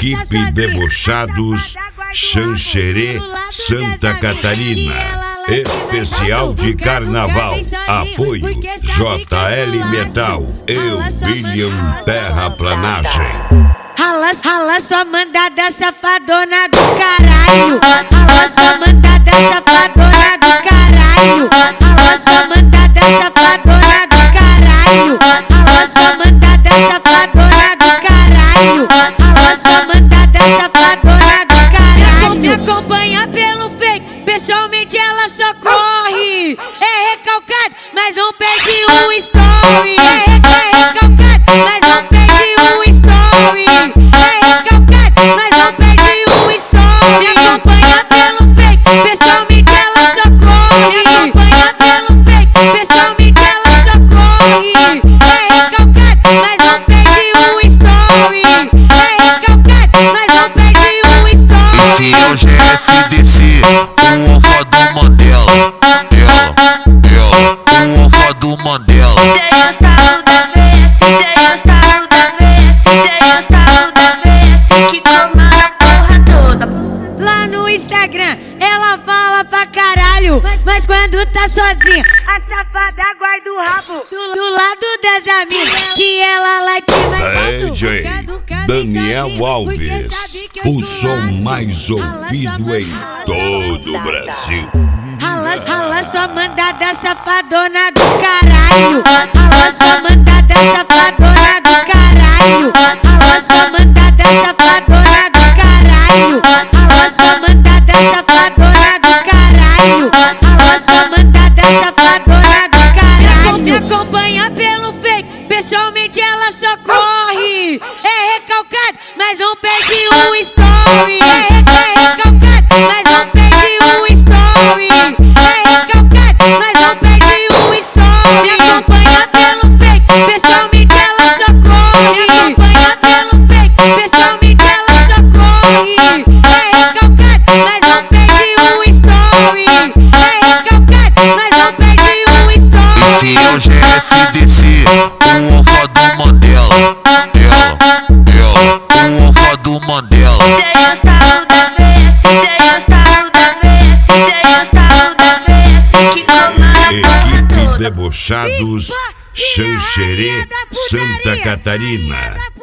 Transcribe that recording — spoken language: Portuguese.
Equipe Debochados, Xanxerê, Santa Catarina. Especial de Carnaval. Apoio JL Metal e William Terraplanagem. Rala sua mandada safadona do caralho. Rala sua mandada safadona do caralho. Rala sua mandada safadona do caralho. Rala sua mandada safadona do caralho. Rala sua mandada safadona do caralho. Me acompanha pelo fake, pessoalmente ela só corre. É recalcado, mas não perde um story. É recalcado, mas não perde um story. É recalcado, mas não perde um story. Me acompanha pelo fake, pessoalmente ela só corre. Me acompanha pelo fake, pessoalmente ela só corre. É recalcado, mas não perde um story. É recalcado, mas não perde um story. Esse é o GFDC, o Alfa do Mandela. O Alfa do Mandela. Tem o estalo da VS, tem o estalo da VS, tem o estalo da VS que comanda a porra toda. Lá no Instagram ela fala pra caralho, mas quando tá sozinha a safada guarda o rabo do lado das amigas que ela late mais alto. DJ Daniel Alves, o som mais ouvido em todo o Brasil. Rala sua mandada safadona do caralho. Rala sua mandada safadona do caralho. Rala sua mandada safadona do caralho. Rala sua mandada safadona do caralho. Rala sua mandada safadona do caralho. Me acompanha pelo fake, pessoalmente ela só corre. É recalcado, mas não perde um story. É recalcado, mas não perde um story. É recalcado, mas não perde um story. Me acompanha pelo fake, pessoalmente ela só corre. Me acompanha pelo fake, pessoalmente ela só corre. É recalcado, mas não perde um story. É recalcado, mas não perde um story. Esse é o GFDC, o Alfa do Mandela. O Alfa do Mandela. Tem o estalo da VS, tem o estalo da VS, tem o estalo da VS que comanda a porra Equipe toda. Debochados, Xanxerê, Santa Catarina.